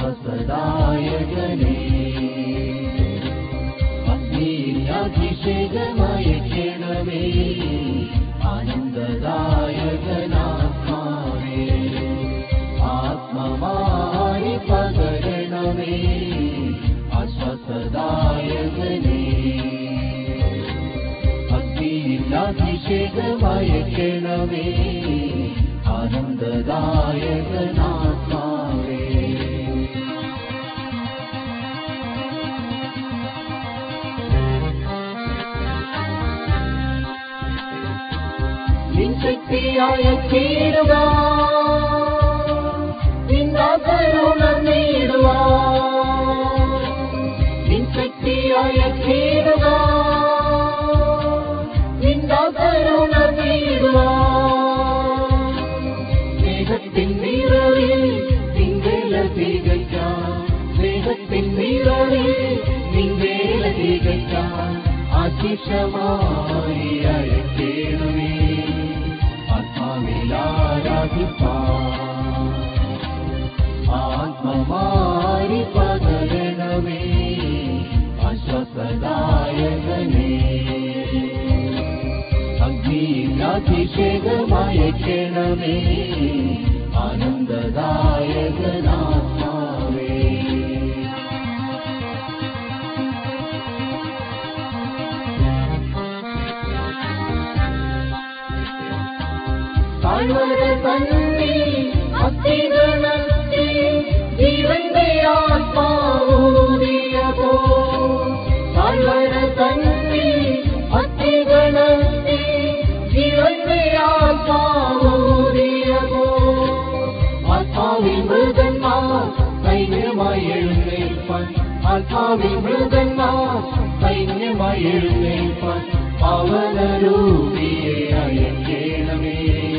ആശ്വാസദായകനേ അഗ്നിയിലഭിഷേകമയക്കണമേ ആനന്ദദായകനാത്മാവേ ആത്മമായി പകരണമേ ആശ്വാസദായകനേ അഗ്നിയിലഭിഷേകമയക്കണമേ ആനന്ദദായകനാത്മാവേ നിൻ ശക്തിയായ തീരുക നിന്നാകരുണർന്നിടുക നിൻ ശക്തിയായ തീരുക നിന്നാകരുണർന്നിടുക സ്നേഹത്തിൻ നിറവിൽ നിൻവേല തികയ്ക്കാൻ സ്നേഹത്തിൻ നിറവിൽ നിൻവേല തികയ്ക്കാൻ അതിശയമായി അയക്കേണമേ ആത്മാവിലാരാധിപ്പാൻ ആത്മമായി പകരണമേ ആശ്വാസദായകനേ അഗ്നിയിലഭിഷേകമയക്കണമേ ആനന്ദദായകനാത്മാവേ താഴ്വര തന്നി അത്തിഗണത്തിൽ ജീവന്റെ ആത്മാവൂതിയതോ താഴ്വര തന്നി അത്തിഗണത്തിൽ ജീവന്റെ ആത്മാവൂതിയതോ ആത്മാവിൽ മൃഗന്മാർ സൈന്യമായി എഴുന്നേൽപ്പാൻ ആത്മാവിൽ മൃഗന്മാർ സൈന്യമായി എഴുന്നേൽപ്പാൻ പവനരൂപിയെ അയക്കേണമേ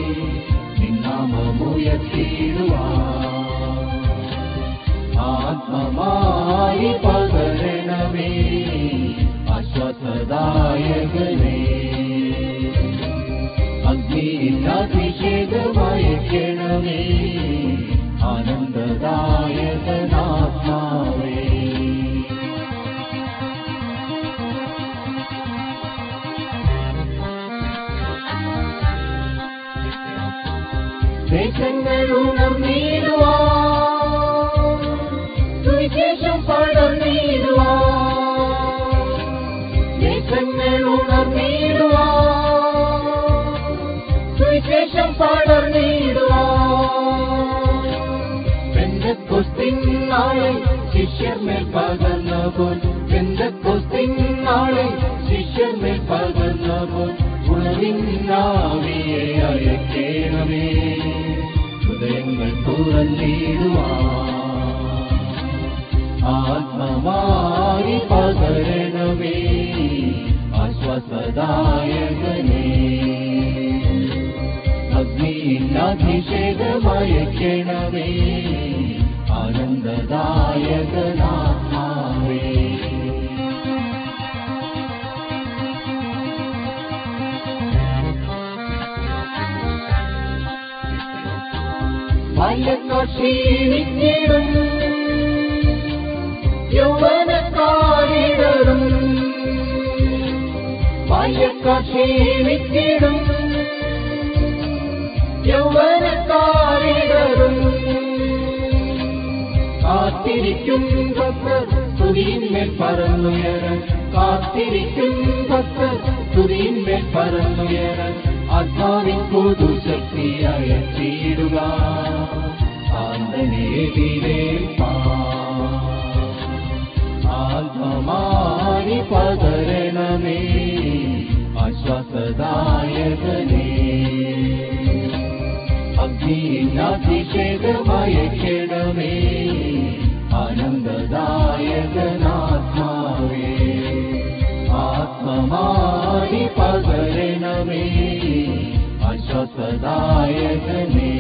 ആത്മമായി പകരണമേ ആശ്വാസദായകനേ അഗ്നിയിലഭിഷേകമയക്കണമേ ആനന്ദദായകനാത്മാവേ ദേശങ്ങൾ ഉണർന്നിടുവാൻ സുവിശേഷം പടർന്നിടുവാൻ ദേശങ്ങൾ ഉണർന്നിടുവാൻ സുവിശേഷം പടർന്നിടുവാൻ പെന്തക്കോസ്തിൻ നാളിൽ ശിഷ്യർമേൽ പകർന്നപ്പോൾ പെന്തക്കോസ്തിൻ നാളിൽ ശിഷ്യർമേൽ പകർന്നപ്പോൾ ഉണർവിന്നാവിയെ അയക്കേണമേ ഹൃദയങ്ങൾ തുറന്നിടുവാൻ ആത്മമായി പകരണമേ ആശ്വാസദായകനേ അഗ്നിയിലഭിഷേകമയക്കണമേ ആനന്ദദായകനാത്മാവേ ബാല്യക്കാർ ക്ഷീണിച്ചിടും യൗവനക്കാരിടറും ബാല്യക്കാർ ക്ഷീണിച്ചിടും യൗവനക്കാരിടറും കാത്തിരിക്കും ഭക്തർ സ്തുതിയിന്മേൽ പറന്നുയരാൻ കാത്തിരിക്കും ഭക്തർ സ്തുതിയിന്മേൽ പറന്നുയരാൻ ആത്മാവിൻ പുതുശക്തിയായ തീരുക ആത്മമായി പകരണമേ ആശ്വാസദായകനേ അഗ്നിയിലഭിഷേകമയക്കണമേ ആനന്ദദായകനാത്മാവേ ആത്മമായി പകരണമേ ആശ്വാസദായകനേ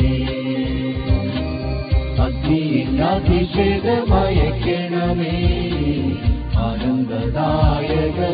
അഗ്നിയിലഭിഷേകമയക്കണമേ ആനന്ദദായക